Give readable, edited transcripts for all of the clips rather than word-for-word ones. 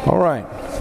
All right.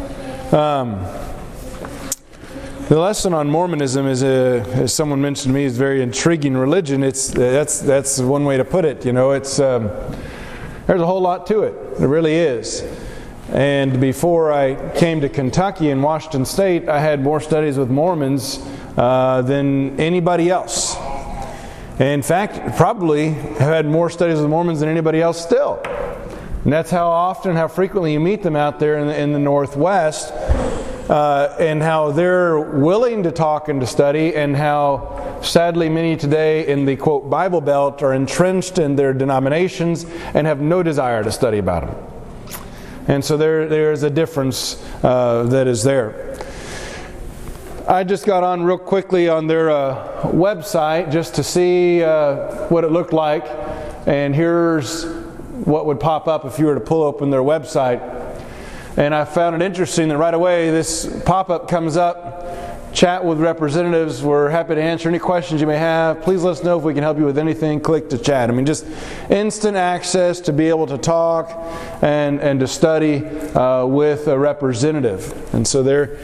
The lesson on Mormonism is, as someone mentioned to me, is a very intriguing religion. That's one way to put it. You know, there's a whole lot to it. There really is. And before I came to Kentucky and Washington State, I had more studies with Mormons than anybody else. In fact, probably have had more studies with Mormons than anybody else still. And that's how often, how frequently you meet them out there in the Northwest, and how they're willing to talk and to study, and how sadly many today in the, quote, Bible Belt are entrenched in their denominations and have no desire to study about them. And so there's a difference that is there. I just got on real quickly on their website just to see what it looked like. And here's what would pop up if you were to pull open their website. And I found it interesting that right away this pop-up comes up. Chat with representatives. We're happy to answer any questions you may have. Please let us know if we can help you with anything. Click to chat. I mean, just instant access to be able to talk and to study with a representative. And so they're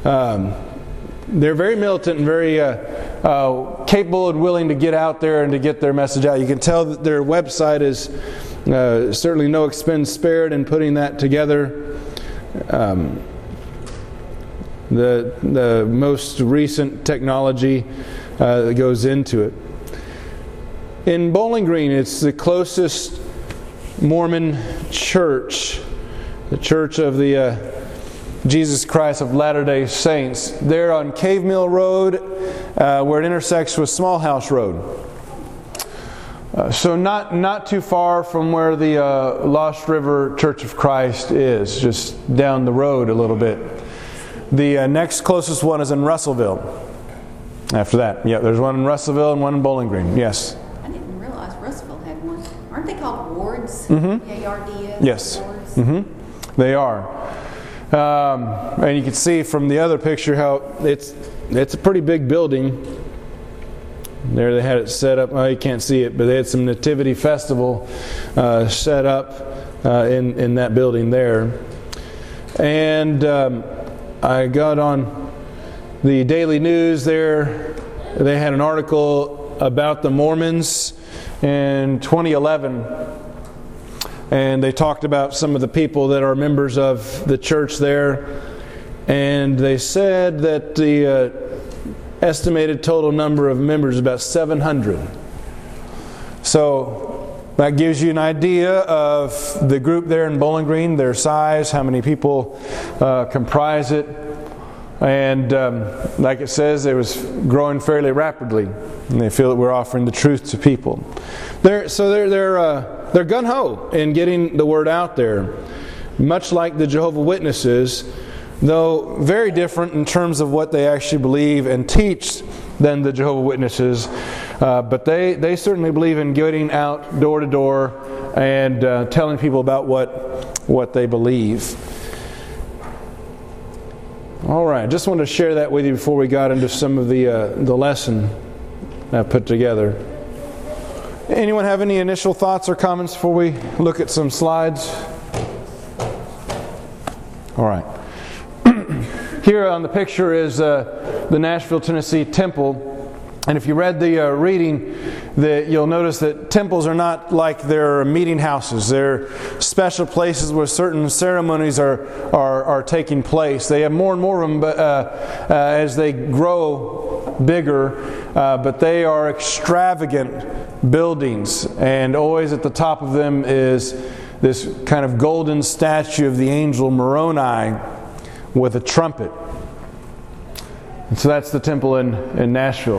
very militant and very capable and willing to get out there and to get their message out. You can tell that their website is certainly no expense spared in putting that together. The most recent technology that goes into it. In Bowling Green, it's the closest Mormon church, the Church of the Jesus Christ of Latter-day Saints. They're on Cave Mill Road, where it intersects with Small House Road. So not too far from where the Lost River Church of Christ is, just down the road a little bit. The next closest one is in Russellville. After that, yeah, there's one in Russellville and one in Bowling Green. Yes. I didn't realize Russellville had one. Aren't they called wards? Mm-hmm. ARDS? Yes. Wards? Mm-hmm. They are. And you can see from the other picture how it's a pretty big building. There they had it set up. Well, you can't see it, but they had some nativity festival set up in that building there. And I got on the Daily News there. They had an article about the Mormons in 2011. And they talked about some of the people that are members of the church there. And they said that the estimated total number of members is about 700. So that gives you an idea of the group there in Bowling Green, their size, how many people comprise it. And like it says, it was growing fairly rapidly. And they feel that we're offering the truth to people. They're gung-ho in getting the word out there. Much like the Jehovah's Witnesses, though very different in terms of what they actually believe and teach than the Jehovah's Witnesses. But they certainly believe in getting out door to door and telling people about what they believe. All right, just wanted to share that with you before we got into some of the lesson I put together. Anyone have any initial thoughts or comments before we look at some slides? All right. Here on the picture is the Nashville, Tennessee temple. And if you read the reading, you'll notice that temples are not like their meeting houses. They're special places where certain ceremonies are taking place. They have more and more of them as they grow bigger, but they are extravagant buildings. And always at the top of them is this kind of golden statue of the angel Moroni with a trumpet. And so that's the temple in Nashville.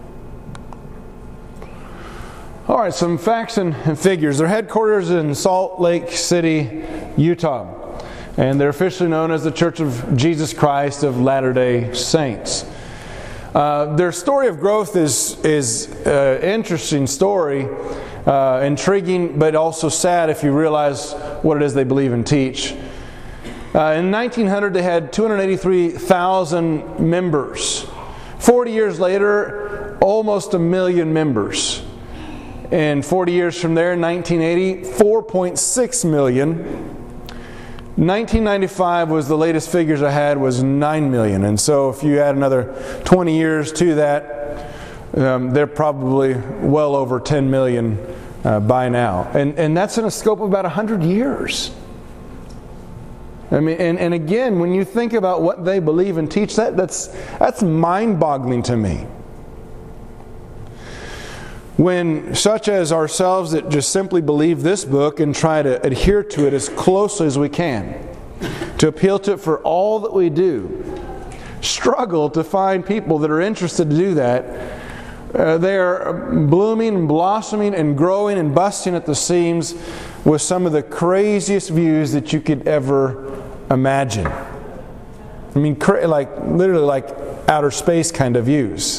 All right, some facts and figures. Their headquarters in Salt Lake City, Utah. And they're officially known as the Church of Jesus Christ of Latter-day Saints. Their story of growth is an interesting story, intriguing, but also sad if you realize what it is they believe and teach. In 1900, they had 283,000 members. 40 years later, almost 1 million members. And 40 years from there, 1980, 4.6 million. 1995 was the latest figures I had, was 9 million. And so if you add another 20 years to that, they're probably well over 10 million by now. And that's in a scope of about 100 years. I mean, and again, when you think about what they believe and teach, that's mind-boggling to me. When such as ourselves that just simply believe this book and try to adhere to it as closely as we can, to appeal to it for all that we do, struggle to find people that are interested to do that, they are blooming and blossoming and growing and busting at the seams with some of the craziest views that you could ever imagine. I mean, literally like outer space kind of views.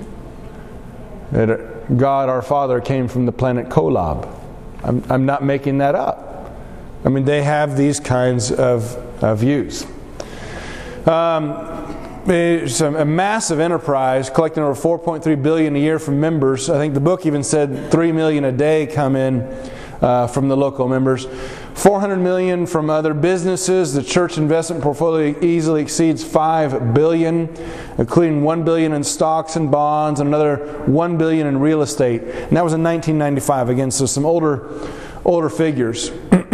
That God our Father came from the planet Kolob. I'm not making that up. I mean, they have these kinds of views. It's a massive enterprise, collecting over $4.3 billion a year from members. I think the book even said $3 million a day come in from the local members. $400 million from other businesses. The church investment portfolio easily exceeds $5 billion, including $1 billion in stocks and bonds and another $1 billion in real estate. And that was in 1995. Again, so some older figures.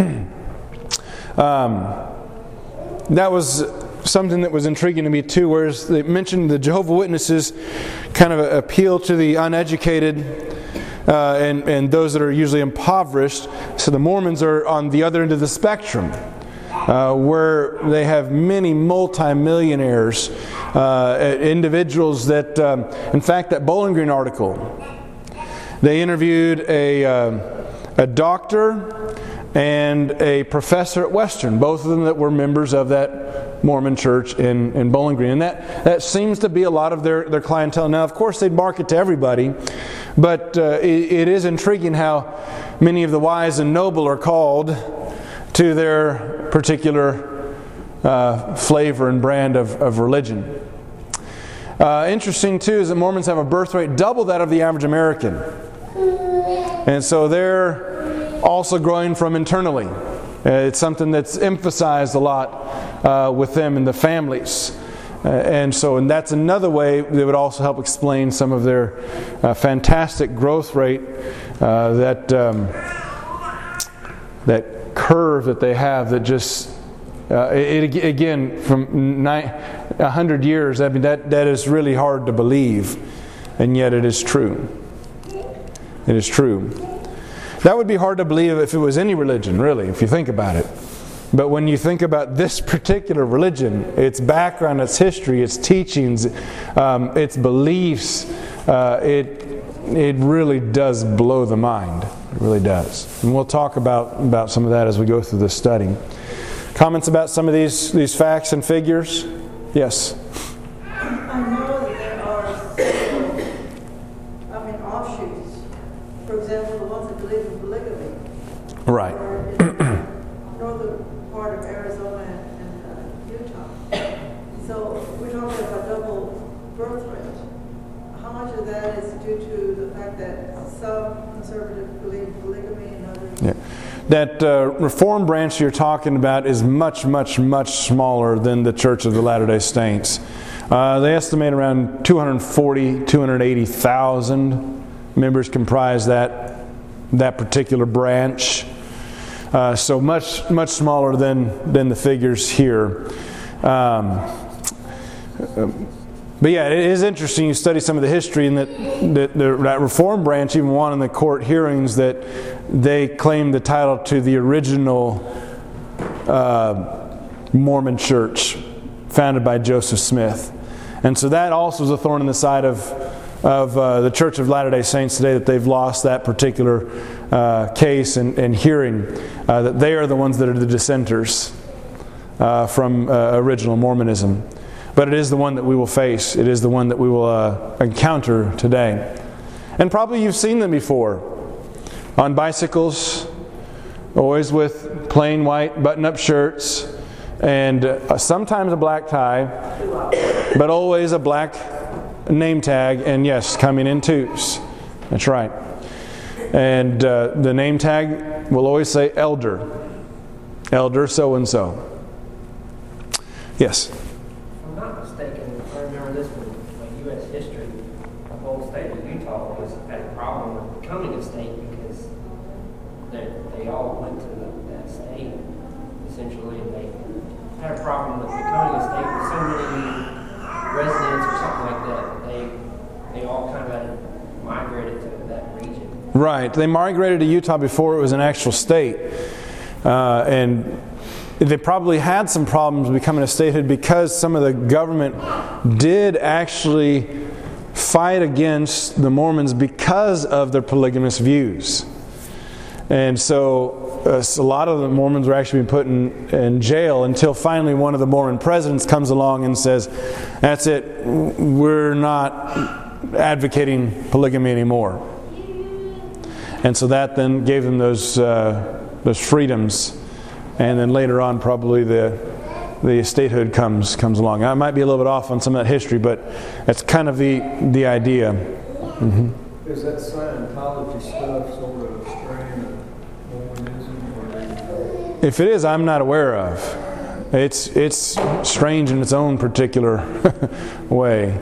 That was something that was intriguing to me too, whereas they mentioned the Jehovah's Witnesses kind of appeal to the uneducated and those that are usually impoverished. So the Mormons are on the other end of the spectrum, where they have many multimillionaires, individuals that, in fact, that Bowling Green article, they interviewed a doctor and a professor at Western, both of them that were members of that Mormon church in Bowling Green. And that seems to be a lot of their clientele. Now, of course, they market to everybody, but it is intriguing how many of the wise and noble are called to their particular flavor and brand of religion. Interesting, too, is that Mormons have a birth rate double that of the average American. And so they're also growing from internally. It's something that's emphasized a lot with them and the families. And that's another way that would also help explain some of their fantastic growth rate, that curve that they have that just, again, from 100 years, I mean, that is really hard to believe, and yet it is true. It is true. That would be hard to believe if it was any religion, really, if you think about it. But when you think about this particular religion, its background, its history, its teachings, its beliefs, it really does blow the mind. It really does. And we'll talk about some of that as we go through this study. Comments about some of these facts and figures? Yes? I know that there are offshoots. For example, the ones that believe in polygamy. Right. Or in northern part of Arizona and Utah. So we're talking about double birth rate. How much of that is due to the fact that some conservatives believe in polygamy and others? Yeah. That Reform branch you're talking about is much, much, much smaller than the Church of the Latter-day Saints. They estimate around 240,000, 280,000 members comprise that particular branch. So much, much smaller than the figures here. But yeah, it is interesting. You study some of the history, and that Reform branch even won in the court hearings that they claimed the title to the original Mormon church founded by Joseph Smith. And so that also is a thorn in the side of the Church of Latter-day Saints today, that they've lost that particular case and hearing, that they are the ones that are the dissenters from original Mormonism. But it is the one that we will face. It is the one that we will encounter today. And probably you've seen them before. On bicycles, always with plain white button-up shirts, and sometimes a black tie, but always a black name tag, and yes, coming in twos. That's right. And the name tag will always say elder. Elder so-and-so. Yes. If I'm not mistaken, I remember this from U.S. history. The whole state of Utah had a problem with becoming a state because they all went to that state, essentially, and they had a problem with becoming a state with so many residents or something like that. They all kind of had migrated to that region. Right. They migrated to Utah before it was an actual state. And they probably had some problems becoming a statehood because some of the government did actually fight against the Mormons because of their polygamous views. And so a lot of the Mormons were actually being put in jail until finally one of the Mormon presidents comes along and says, that's it, we're not advocating polygamy anymore. And so that then gave them those freedoms. And then later on, probably the statehood comes along. I might be a little bit off on some of that history, but that's kind of the idea. Mm-hmm. Is that Scientology stuff sort of a strain of Mormonism? Or If it is, I'm not aware of. It's strange in its own particular way.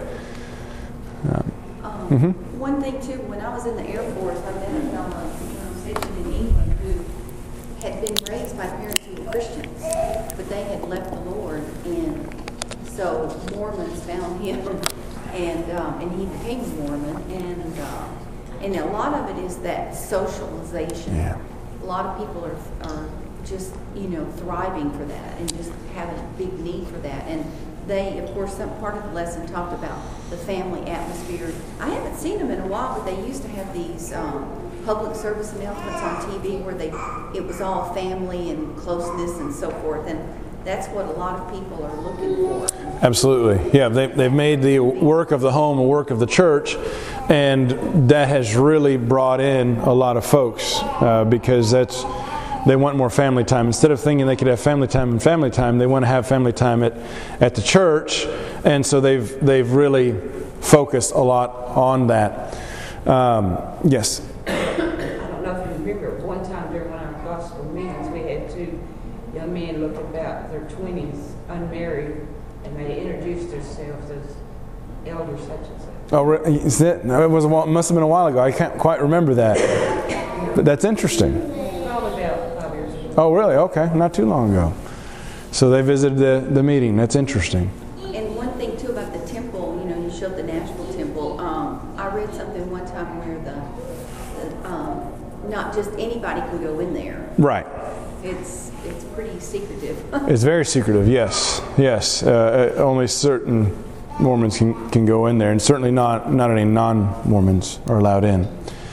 One thing too, when I was in the Air Force, I met a fellow stationed in England who had been raised by parents who were Christians, but they had left the Lord, and so Mormons found him, and he became a Mormon, and a lot of it is that socialization. Yeah. A lot of people are just thriving for that and just have a big need for that. And they, of course, some part of the lesson talked about the family atmosphere. I haven't seen them in a while, but they used to have these public service announcements on TV where it was all family and closeness and so forth. And that's what a lot of people are looking for. Absolutely. Yeah, they've made the work of the home a work of the church, and that has really brought in a lot of folks because they want more family time. Instead of thinking they could have family time, they want to have family time at the church, and so they've really focused a lot on that. Yes? I don't know if you remember, one time during one of our gospel meetings, we had two young men look about their 20s, unmarried, and they introduced themselves as elder such and such. Oh, is that? No, it must have been a while ago. I can't quite remember that. But that's interesting. Probably about 5 years ago. Oh, really? Okay, not too long ago. So they visited the meeting. That's interesting. And one thing too about the temple, you showed the Nashville temple. I read something one time where not just anybody can go in there. Right. It's pretty secretive. It's very secretive. Yes. Only certain Mormons can go in there, and certainly not any non-Mormons are allowed in.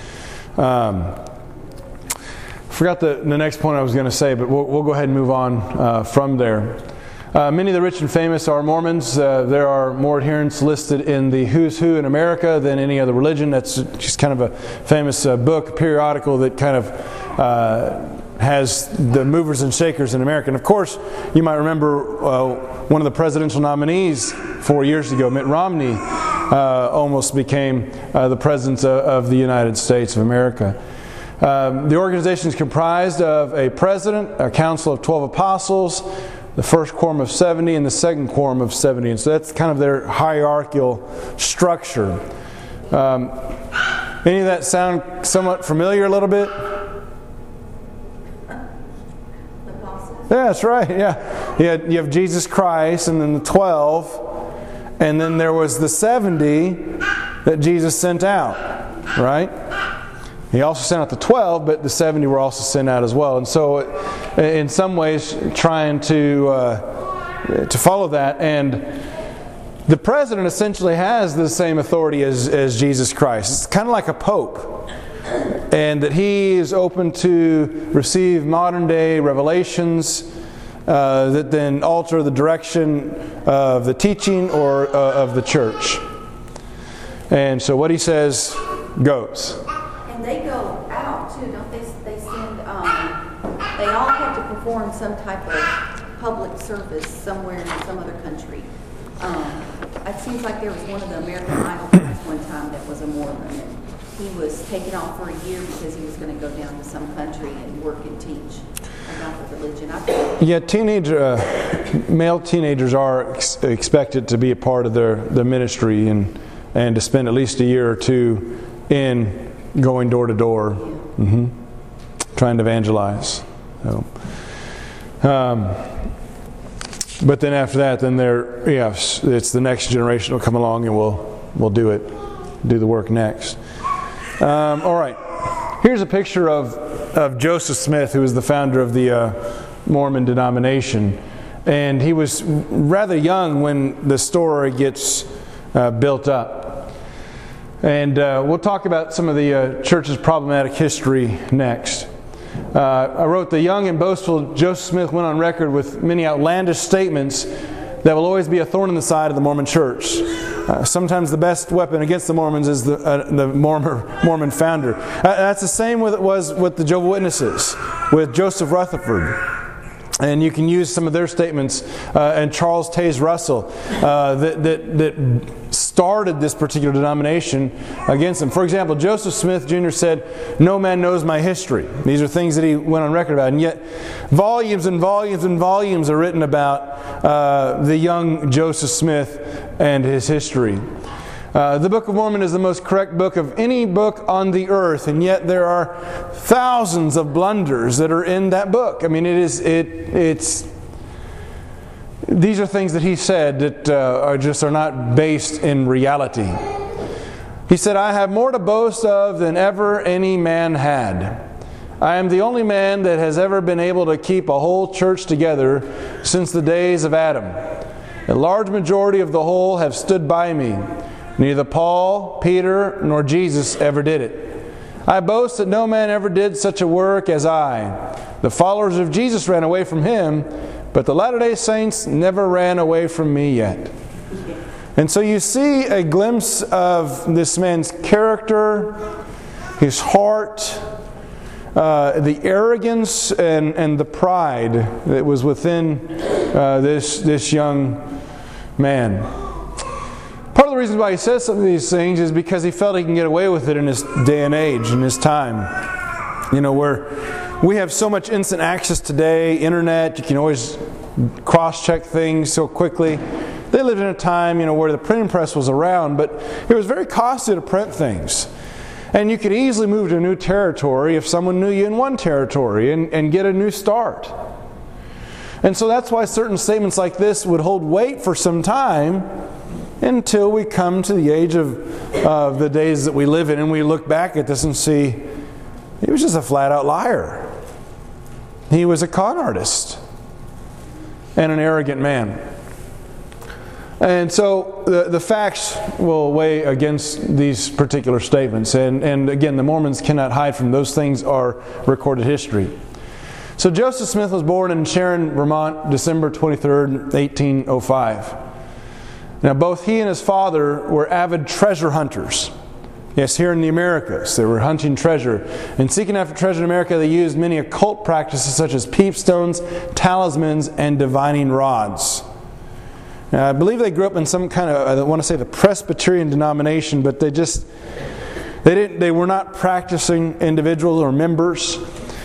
Forgot the next point I was going to say, but we'll go ahead and move on from there. Many of the rich and famous are Mormons. There are more adherents listed in the Who's Who in America than any other religion. That's just kind of a famous book, periodical that kind of has the movers and shakers in America. And of course, you might remember one of the presidential nominees 4 years ago, Mitt Romney, almost became the president of the United States of America. The organization is comprised of a president, a council of 12 apostles, the first quorum of 70, and the second quorum of 70. And so that's kind of their hierarchical structure. Any of that sound somewhat familiar a little bit? Yeah, that's right. Yeah, you have Jesus Christ, and then the 12, and then there was the 70 that Jesus sent out. Right? He also sent out the 12, but the 70 were also sent out as well. And so, in some ways, trying to follow that, and the president essentially has the same authority as Jesus Christ. It's kind of like a pope. And that he is open to receive modern day revelations that then alter the direction of the teaching or of the church. And so what he says goes. And they go out too, don't they? They send. They all have to perform some type of public service somewhere in some other country. It seems like there was one of the American Idol guys one time that was a Mormon. And he was taken off for a year because he was going to go down to some country and work and teach about the religion. Yeah, teenage male teenagers are expected to be a part of their ministry and to spend at least a year or two in going door to door, trying to evangelize. So, but then after that, then it's the next generation will come along and we'll do the work next. All right, here's a picture of Joseph Smith, who was the founder of the Mormon denomination, and he was rather young when the story gets built up. And we'll talk about some of the church's problematic history next. I wrote, the young and boastful Joseph Smith went on record with many outlandish statements that will always be a thorn in the side of the Mormon church. Sometimes the best weapon against the Mormons is the Mormon founder. That's the same with it was with the Jehovah's Witnesses, with Joseph Rutherford. And you can use some of their statements, and Charles Taze Russell, that started this particular denomination against them. For example, Joseph Smith Jr. said, "No man knows my history." These are things that he went on record about. And yet, volumes and volumes and volumes are written about the young Joseph Smith and his history. The Book of Mormon is the most correct book of any book on the earth, and yet there are thousands of blunders that are in that book. I mean, these are things that he said that are not based in reality. He said, "I have more to boast of than ever any man had. I am the only man that has ever been able to keep a whole church together since the days of Adam. A large majority of the whole have stood by me. Neither Paul, Peter, nor Jesus ever did it. I boast that no man ever did such a work as I. The followers of Jesus ran away from him, but the Latter-day Saints never ran away from me yet." And so you see a glimpse of this man's character, his heart, the arrogance and the pride that was within this young man. Part of the reason why he says some of these things is because he felt he can get away with it in his day and age, in his time. You know, where we have so much instant access today, internet, you can always cross-check things so quickly. They lived in a time, where the printing press was around, but it was very costly to print things. And you could easily move to a new territory if someone knew you in one territory and get a new start. And so that's why certain statements like this would hold weight for some time, until we come to the age of the days that we live in and we look back at this and see he was just a flat-out liar. He was a con artist and an arrogant man. And so the facts will weigh against these particular statements. And again, the Mormons cannot hide from those things are recorded history. So Joseph Smith was born in Sharon, Vermont, December 23rd, 1805. Now, both he and his father were avid treasure hunters. Yes, here in the Americas, they were hunting treasure. And seeking after treasure in America, they used many occult practices such as peepstones, talismans, and divining rods. Now, I believe they grew up in some kind of, I want to say the Presbyterian denomination, but they were not practicing individuals or members.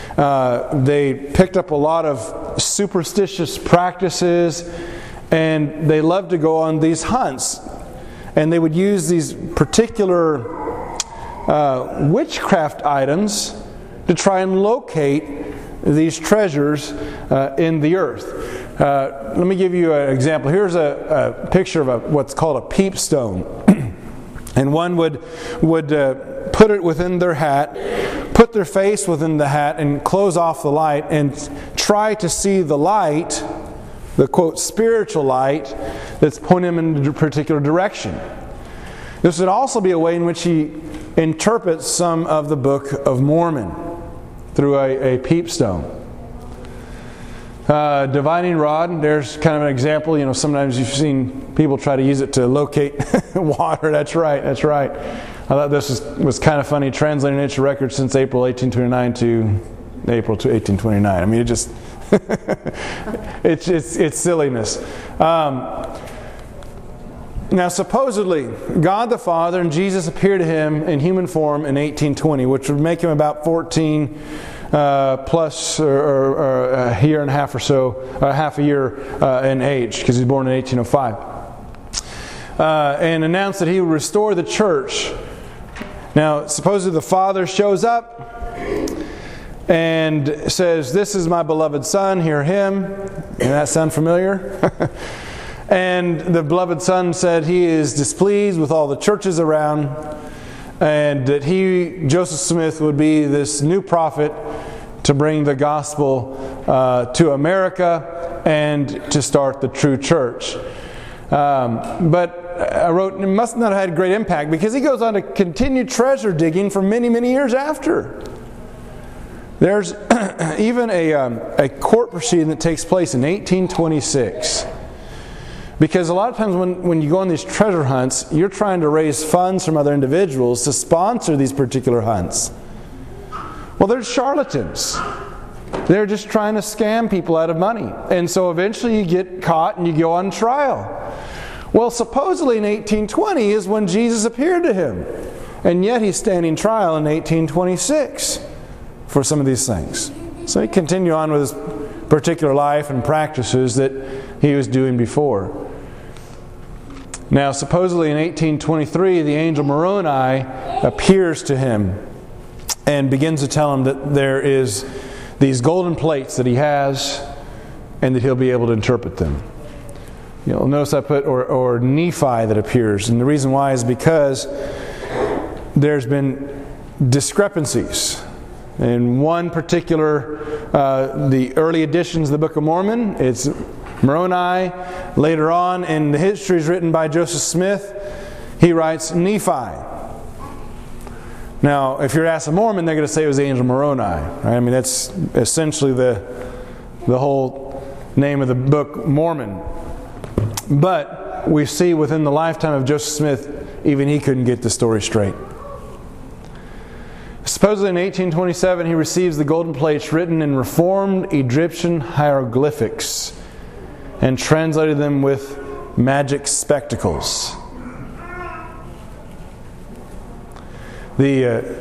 They picked up a lot of superstitious practices, and they loved to go on these hunts. And they would use these particular witchcraft items to try and locate these treasures in the earth. Let me give you an example. Here's a picture of what's called a peepstone. And one would put it within their hat, put their face within the hat, and close off the light and try to see the light, the quote spiritual light that's pointing him in a particular direction. This would also be a way in which he interprets some of the Book of Mormon through a peepstone. Divining rod, there's kind of an example. Sometimes you've seen people try to use it to locate water. That's right. I thought this was kind of funny, translating ancient records since April 1829 to April 1829. I mean, it just it's silliness. Now, supposedly, God the Father and Jesus appeared to him in human form in 1820, which would make him about 14 plus or a year and a half or so, half a year in age, because he was born in 1805. And announced that he would restore the church. Now, supposedly the Father shows up and says, "This is my beloved Son, hear him." Doesn't that sound familiar? And the beloved Son said he is displeased with all the churches around, and that he, Joseph Smith, would be this new prophet to bring the gospel to America and to start the true church. But I wrote, it must not have had great impact, because he goes on to continue treasure digging for many, many years after. There's even a court proceeding that takes place in 1826. Because a lot of times when you go on these treasure hunts, you're trying to raise funds from other individuals to sponsor these particular hunts. Well, they're charlatans. They're just trying to scam people out of money. And so eventually you get caught and you go on trial. Well, supposedly in 1820 is when Jesus appeared to him. And yet he's standing trial in 1826 for some of these things. So he continued on with his particular life and practices that he was doing before. Now, supposedly in 1823, the angel Moroni appears to him and begins to tell him that there is these golden plates that he has, and that he'll be able to interpret them. You'll notice I put or Nephi that appears, and the reason why is because there's been discrepancies. In one particular, the early editions of the Book of Mormon, it's Moroni. Later on in the histories written by Joseph Smith, he writes Nephi. Now, if you're asked a Mormon, they're going to say it was the angel Moroni. Right? I mean, that's essentially the whole name of the book, Mormon. But we see within the lifetime of Joseph Smith, even he couldn't get the story straight. Supposedly in 1827, he receives the golden plates written in Reformed Egyptian hieroglyphics and translated them with magic spectacles. The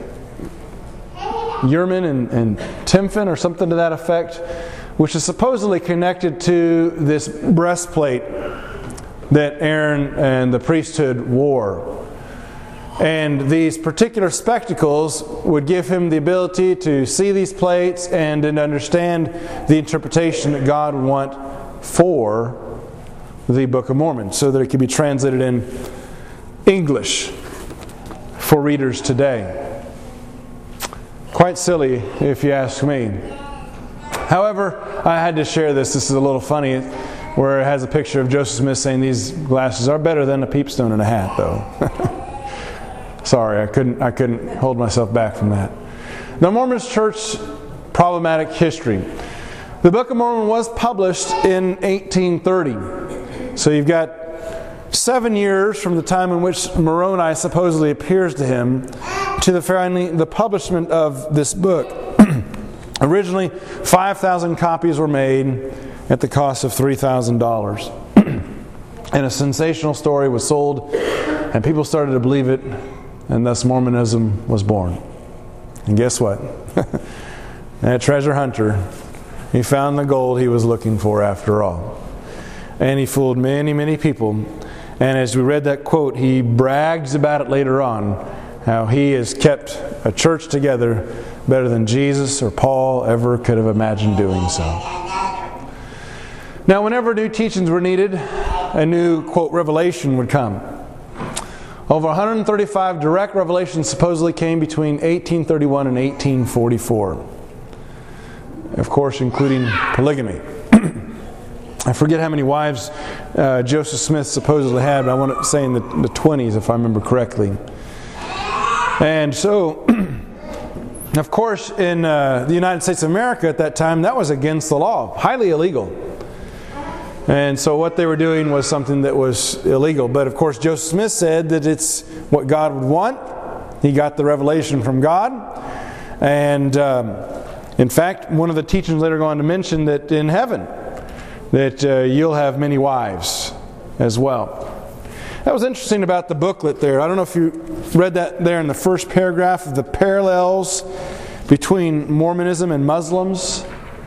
Urim and Timphon, or something to that effect, which is supposedly connected to this breastplate that Aaron and the priesthood wore. And these particular spectacles would give him the ability to see these plates and to understand the interpretation that God would want for the Book of Mormon, so that it could be translated in English for readers today. Quite silly, if you ask me. However, I had to share this. This is a little funny, where it has a picture of Joseph Smith saying these glasses are better than a peepstone and a hat, though. Sorry, I couldn't hold myself back from that. The Mormon Church problematic history. The Book of Mormon was published in 1830. So you've got 7 years from the time in which Moroni supposedly appears to him to the publishment of this book. Originally, 5,000 copies were made at the cost of $3,000. And a sensational story was sold, and people started to believe it, and thus Mormonism was born. And guess what? That treasure hunter, he found the gold he was looking for after all. And he fooled many, many people. And as we read that quote, he brags about it later on, how he has kept a church together better than Jesus or Paul ever could have imagined doing so. Now, whenever new teachings were needed, a new, quote, revelation would come. Over 135 direct revelations supposedly came between 1831 and 1844. Of course, including polygamy. I forget how many wives Joseph Smith supposedly had, but I want to say in the 20s, if I remember correctly. And so, of course, in the United States of America at that time, that was against the law, highly illegal. And so what they were doing was something that was illegal. But of course, Joseph Smith said that it's what God would want. He got the revelation from God. And in fact, one of the teachings later go on to mention that in heaven, that you'll have many wives as well. That was interesting about the booklet there. I don't know if you read that there in the first paragraph of the parallels between Mormonism and Muslims,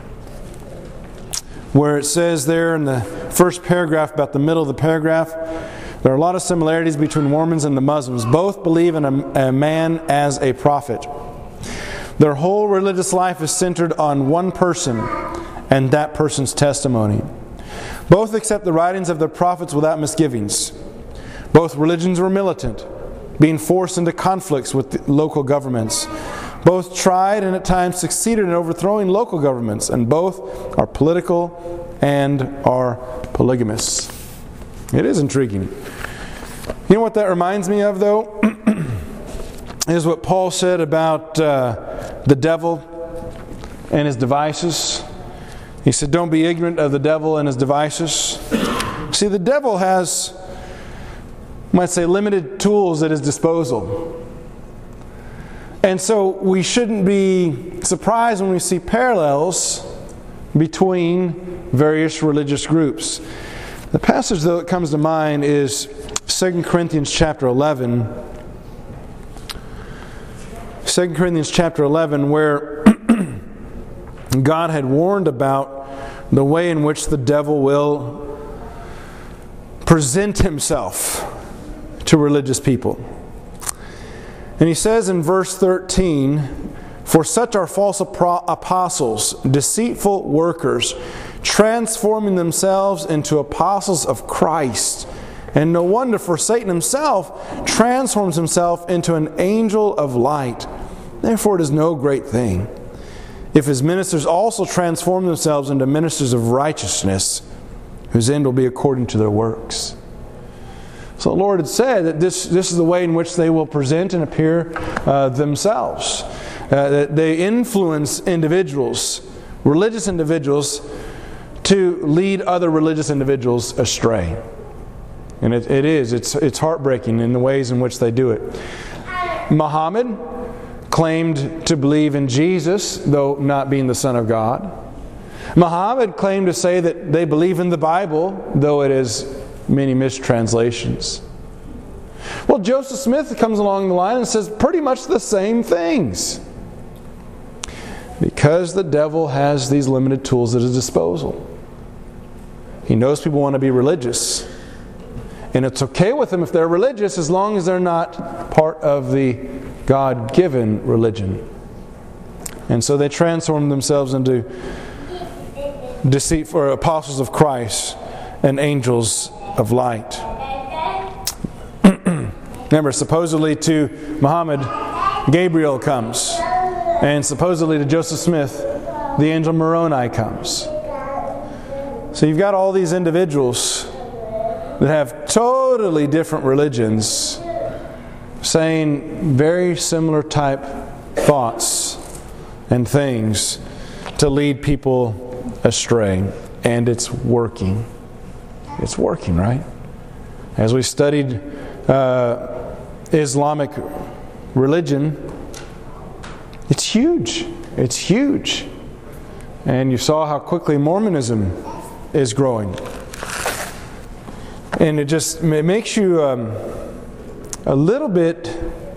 where it says there in the first paragraph, about the middle of the paragraph, there are a lot of similarities between Mormons and the Muslims. Both believe in a man as a prophet. Their whole religious life is centered on one person and that person's testimony. Both accept the writings of their prophets without misgivings. Both religions were militant, being forced into conflicts with the local governments. Both tried and at times succeeded in overthrowing local governments, and both are political and are polygamous. It is intriguing. You know what that reminds me of, though? Is what Paul said about the devil and his devices. He said, don't be ignorant of the devil and his devices. See, the devil has, you might say, limited tools at his disposal. And so we shouldn't be surprised when we see parallels between various religious groups. The passage, though, that comes to mind is 2 Corinthians chapter 11. 2 Corinthians chapter 11, where God had warned about the way in which the devil will present himself to religious people. And he says in verse 13, "For such are false apostles, deceitful workers, transforming themselves into apostles of Christ. And no wonder, for Satan himself transforms himself into an angel of light. Therefore it is no great thing if his ministers also transform themselves into ministers of righteousness, whose end will be according to their works." So the Lord had said that this is the way in which they will present and appear themselves. That they influence individuals, religious individuals, to lead other religious individuals astray. And it's heartbreaking in the ways in which they do it. Muhammad claimed to believe in Jesus, though not being the Son of God. Muhammad claimed to say that they believe in the Bible, though it is many mistranslations. Well, Joseph Smith comes along the line and says pretty much the same things. Because the devil has these limited tools at his disposal. He knows people want to be religious. And it's okay with them if they're religious as long as they're not part of the God-given religion. And so they transform themselves into deceitful apostles of Christ and angels of light. Remember, supposedly to Muhammad, Gabriel comes. And supposedly to Joseph Smith, the angel Moroni comes. So you've got all these individuals that have totally different religions saying very similar type thoughts and things to lead people astray. And it's working. It's working, right? As we studied Islamic religion, it's huge. It's huge. And you saw how quickly Mormonism is growing. And it makes you a little bit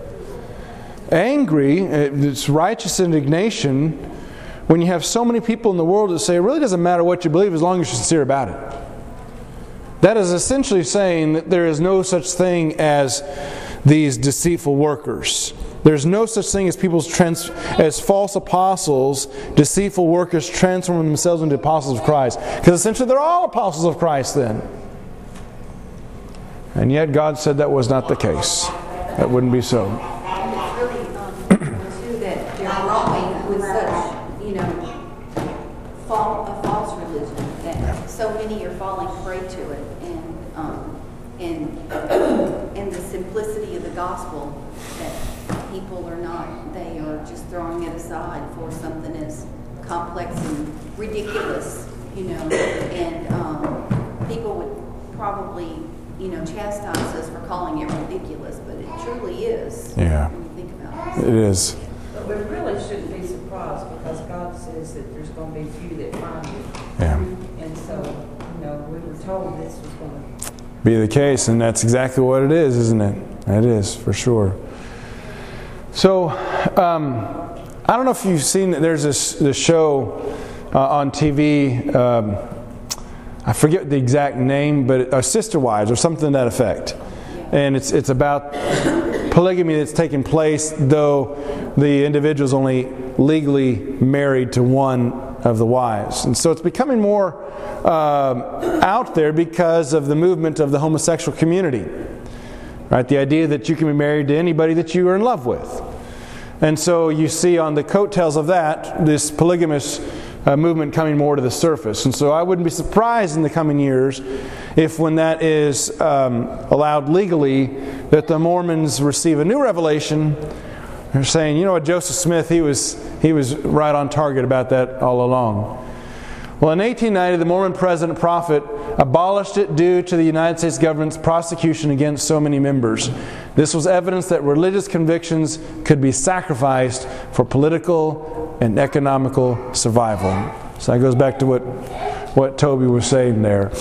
angry. It's righteous indignation when you have so many people in the world that say it really doesn't matter what you believe as long as you're sincere about it. That is essentially saying that there is no such thing as these deceitful workers. There's no such thing as as false apostles, deceitful workers transforming themselves into apostles of Christ. Because essentially they're all apostles of Christ then. And yet God said that was not the case. That wouldn't be so. It's really too that they're growing with such, a false religion that so many are falling prey to it, and the simplicity of the gospel that people are not, they are just throwing it aside for something as complex and ridiculous, and people would probably chastise us for calling it ridiculous, but it truly is. Yeah. When you think about it. It is. But we really shouldn't be surprised because God says that there's going to be few that find it. Yeah. And so, we were told this was going to Be the case, and that's exactly what it is, isn't it? It is, for sure. So, I don't know if you've seen, there's this show on TV, I forget the exact name, but Sister Wives or something to that effect. And it's about polygamy that's taking place, though the individual's only legally married to one of the wives. And so it's becoming more out there because of the movement of the homosexual community. Right? The idea that you can be married to anybody that you are in love with. And so you see on the coattails of that, this polygamous movement coming more to the surface. And so I wouldn't be surprised in the coming years if when that is allowed legally, that the Mormons receive a new revelation. They're saying, you know what, Joseph Smith, he was right on target about that all along. Well, in 1890, the Mormon President Prophet abolished it due to the United States government's prosecution against so many members. This was evidence that religious convictions could be sacrificed for political and economical survival. So that goes back to what Toby was saying there.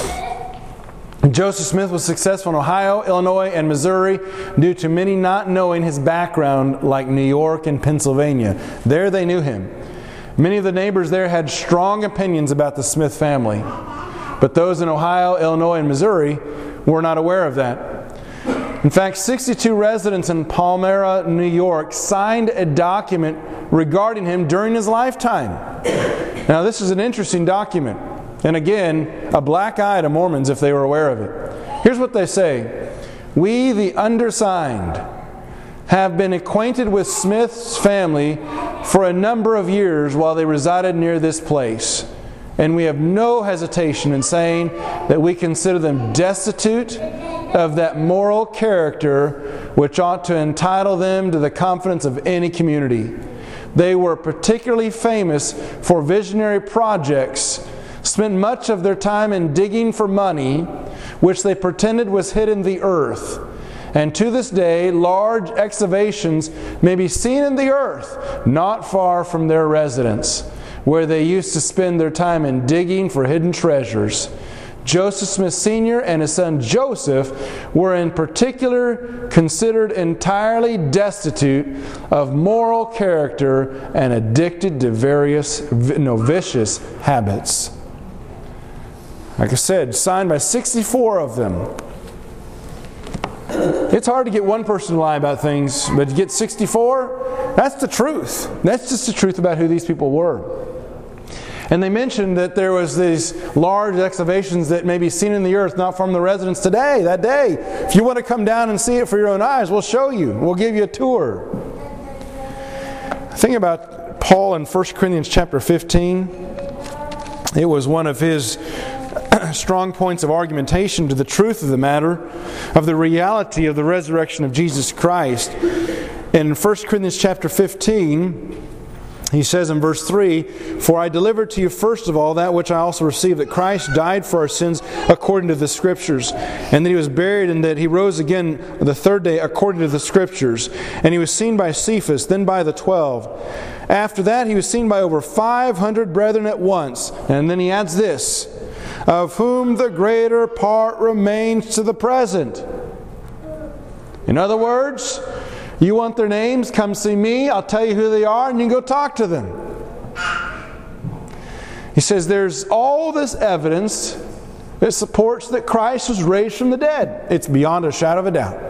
Joseph Smith was successful in Ohio, Illinois, and Missouri due to many not knowing his background, like New York and Pennsylvania. There they knew him. Many of the neighbors there had strong opinions about the Smith family, but those in Ohio, Illinois, and Missouri were not aware of that. In fact, 62 residents in Palmyra, New York, signed a document regarding him during his lifetime. Now, this is an interesting document, and again, a black eye to Mormons if they were aware of it. Here's what they say: "We, the undersigned, have been acquainted with Smith's family for a number of years while they resided near this place, and we have no hesitation in saying that we consider them destitute of that moral character which ought to entitle them to the confidence of any community. They were particularly famous for visionary projects, spent much of their time in digging for money, which they pretended was hid in the earth. And to this day, large excavations may be seen in the earth, not far from their residence, where they used to spend their time in digging for hidden treasures. Joseph Smith Sr. and his son Joseph were in particular considered entirely destitute of moral character and addicted to various vicious habits." Like I said, signed by 64 of them. It's hard to get one person to lie about things, but to get 64, that's the truth. That's just the truth about who these people were. And they mentioned that there was these large excavations that may be seen in the earth, not from the residents today, that day. If you want to come down and see it for your own eyes, we'll show you. We'll give you a tour. Think about Paul in 1 Corinthians chapter 15. It was one of his strong points of argumentation to the truth of the matter, of the reality of the resurrection of Jesus Christ. In 1 Corinthians chapter 15, he says in verse 3, "For I delivered to you first of all that which I also received, that Christ died for our sins according to the Scriptures, and that He was buried, and that He rose again the third day according to the Scriptures. And He was seen by Cephas, then by the 12. After that He was seen by over 500 brethren at once." And then he adds this, "of whom the greater part remains to the present." In other words, you want their names? Come see me. I'll tell you who they are, and you can go talk to them. He says there's all this evidence that supports that Christ was raised from the dead. It's beyond a shadow of a doubt.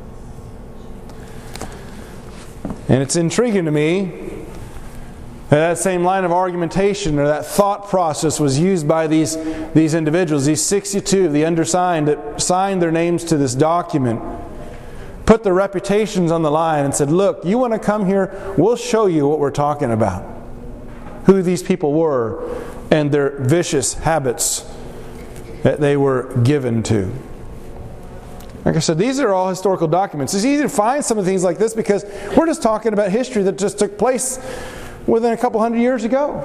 And it's intriguing to me that same line of argumentation or that thought process was used by these individuals, these 62, the undersigned, that signed their names to this document, put their reputations on the line and said, look, you want to come here, we'll show you what we're talking about. Who these people were and their vicious habits that they were given to. Like I said, these are all historical documents. It's easy to find some of things like this because we're just talking about history that just took place within a couple hundred years ago.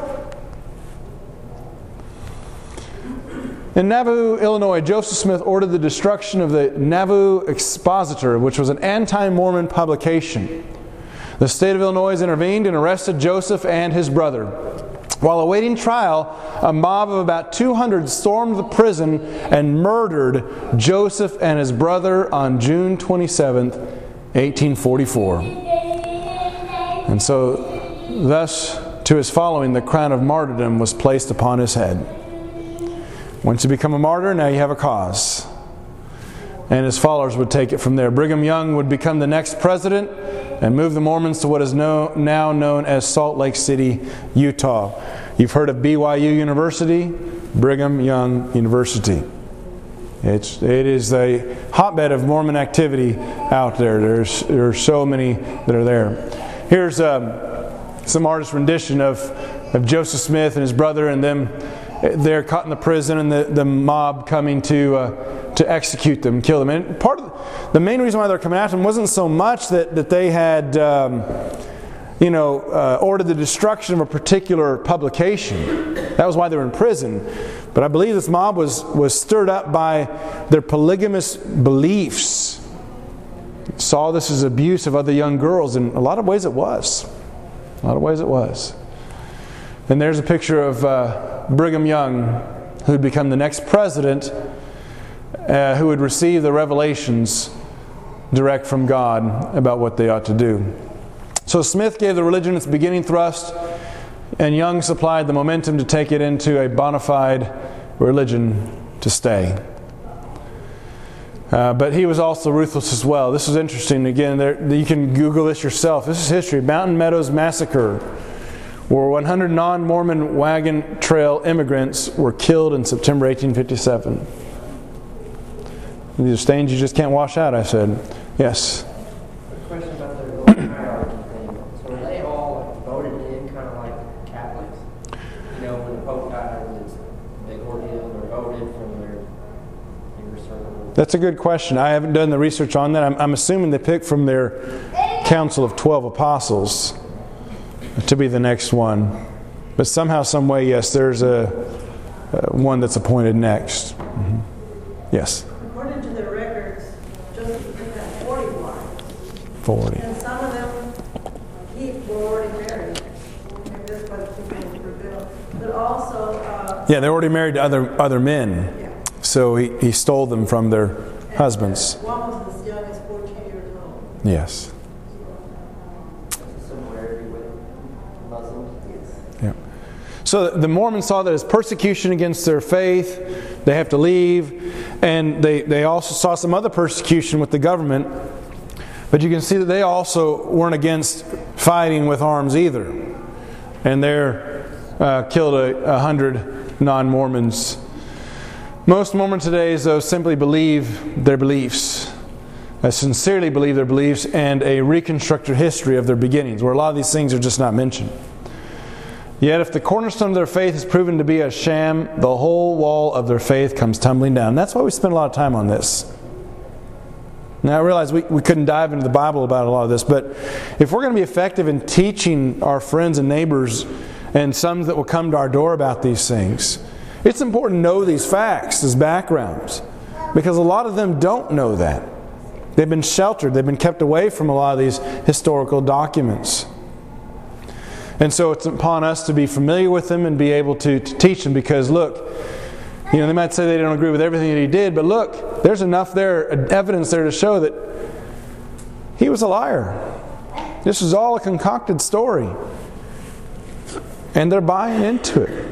In Nauvoo, Illinois, Joseph Smith ordered the destruction of the Nauvoo Expositor, which was an anti-Mormon publication. The state of Illinois intervened and arrested Joseph and his brother. While awaiting trial, a mob of about 200 stormed the prison and murdered Joseph and his brother on June 27th, 1844. And so Thus, to his following, the crown of martyrdom was placed upon his head. Once you become a martyr, now you have a cause. And his followers would take it from there. Brigham Young would become the next president and move the Mormons to what is now known as Salt Lake City, Utah. You've heard of BYU University, Brigham Young University. It is a hotbed of Mormon activity out there. There are so many that are there. Here's some artist rendition of Joseph Smith and his brother and them. They're caught in the prison and the mob coming to execute them, kill them. And part of the main reason why they're coming after them wasn't so much that they had ordered the destruction of a particular publication. That was why they were in prison. But I believe this mob was stirred up by their polygamous beliefs. Saw this as abuse of other young girls. In a lot of ways it was. And there's a picture of Brigham Young, who would become the next president, who would receive the revelations direct from God about what they ought to do. So Smith gave the religion its beginning thrust, and Young supplied the momentum to take it into a bona fide religion to stay. But he was also ruthless as well. This is interesting. Again, you can Google this yourself. This is history. Mountain Meadows Massacre, where 100 non-Mormon wagon trail immigrants were killed in September 1857. These are stains you just can't wash out, I said. Yes? A question about the voting hierarchy thing. So are they all voted in kind of like Catholics? When the Pope died, it's a big ordeal. They're voted from their circle. That's a good question. I haven't done the research on that. I'm assuming they picked from their Council of 12 Apostles to be the next one. But somehow, some way, yes, there's a one that's appointed next. Mm-hmm. Yes? According to the records, Joseph Smith had 40 wives. 40. And some of them were already married. Maybe that's why the people were rebelled. But also... they're already married to other men. Yeah. So he stole them from their husbands. One was as young as 14 years old. Yes. Yeah. So the Mormons saw that as persecution against their faith, they have to leave. And they also saw some other persecution with the government. But you can see that they also weren't against fighting with arms either. And they're killed 100 non-Mormons. Most Mormons today, though, simply believe their beliefs. Sincerely believe their beliefs and a reconstructed history of their beginnings, where a lot of these things are just not mentioned. Yet if the cornerstone of their faith is proven to be a sham, the whole wall of their faith comes tumbling down. That's why we spend a lot of time on this. Now I realize we couldn't dive into the Bible about a lot of this, but if we're going to be effective in teaching our friends and neighbors and some that will come to our door about these things, it's important to know these facts as backgrounds, because a lot of them don't know that. They've been sheltered. They've been kept away from a lot of these historical documents. And so it's upon us to be familiar with them and be able to teach them, because look, they might say they don't agree with everything that he did, but look, there's enough evidence there to show that he was a liar. This is all a concocted story. And they're buying into it.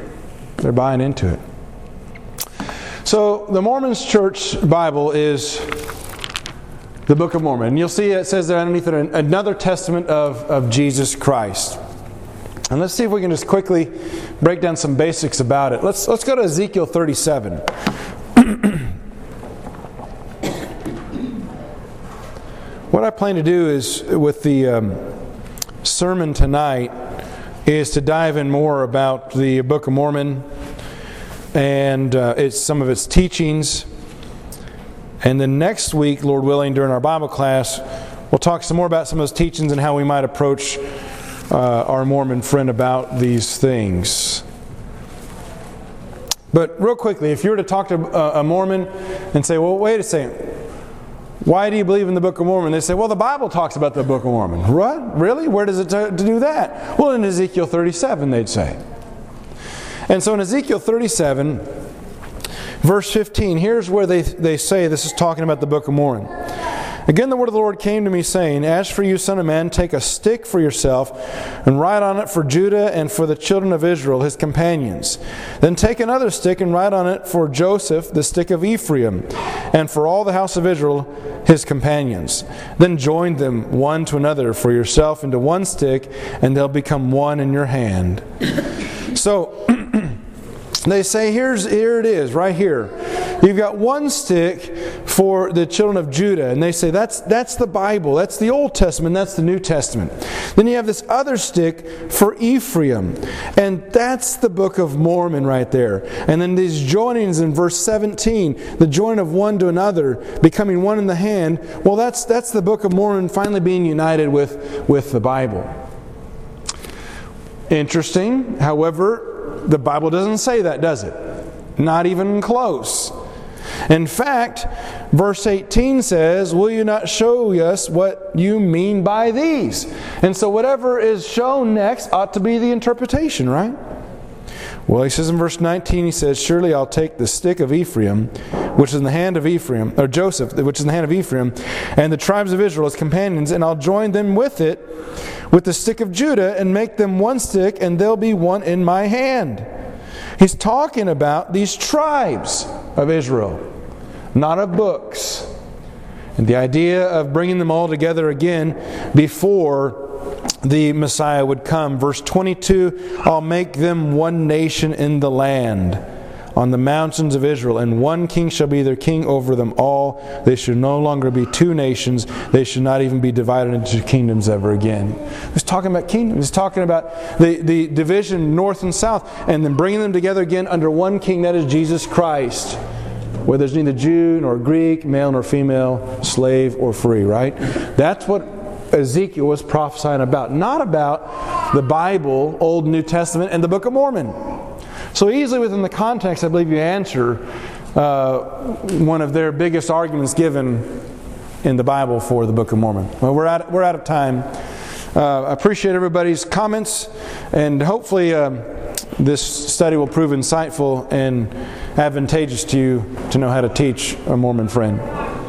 So the Mormon Church Bible is the Book of Mormon. And you'll see it says there underneath it, another testament of Jesus Christ. And let's see if we can just quickly break down some basics about it. Let's go to Ezekiel 37. What I plan to do is, with the sermon tonight, is to dive in more about the Book of Mormon and some of its teachings. And then next week, Lord willing, during our Bible class, we'll talk some more about some of those teachings and how we might approach our Mormon friend about these things. But real quickly, if you were to talk to a Mormon and say, well, wait a second, why do you believe in the Book of Mormon? They say, well, the Bible talks about the Book of Mormon. What? Really? Where does it to do that? Well, in Ezekiel 37, they'd say. And so in Ezekiel 37, verse 15, here's where they say this is talking about the Book of Mormon. Again the word of the Lord came to me, saying, As for you, son of man, take a stick for yourself, and write on it for Judah and for the children of Israel, his companions. Then take another stick, and write on it for Joseph, the stick of Ephraim, and for all the house of Israel, his companions. Then join them one to another for yourself into one stick, and they'll become one in your hand. So, they say, here it is, right here. You've got one stick for the children of Judah, and they say that's the Bible, that's the Old Testament, that's the New Testament. Then you have this other stick for Ephraim, and that's the Book of Mormon right there. And then these joinings in verse 17, the joining of one to another, becoming one in the hand. Well, that's the Book of Mormon finally being united with the Bible. Interesting, however, the Bible doesn't say that, does it? Not even close. In fact, verse 18 says, Will you not show us what you mean by these? And so whatever is shown next ought to be the interpretation, right? Well, he says in verse 19, he says, Surely I'll take the stick of Ephraim, which is in the hand of Ephraim, or Joseph, which is in the hand of Ephraim, and the tribes of Israel as companions, and I'll join them with it, with the stick of Judah, and make them one stick, and they'll be one in my hand. He's talking about these tribes of Israel, not of books. And the idea of bringing them all together again before the Messiah would come. Verse 22, I'll make them one nation in the land, on the mountains of Israel, and one king shall be their king over them all. They should no longer be two nations. They should not even be divided into kingdoms ever again. He's talking about kingdoms. He's talking about the division north and south, and then bringing them together again under one king, that is Jesus Christ, where there's neither Jew nor Greek, male nor female, slave or free, right? That's what Ezekiel was prophesying about, not about the Bible, Old and New Testament, and the Book of Mormon. So easily within the context, I believe you answer one of their biggest arguments given in the Bible for the Book of Mormon. Well, we're out of time. I appreciate everybody's comments, and hopefully this study will prove insightful and advantageous to you to know how to teach a Mormon friend.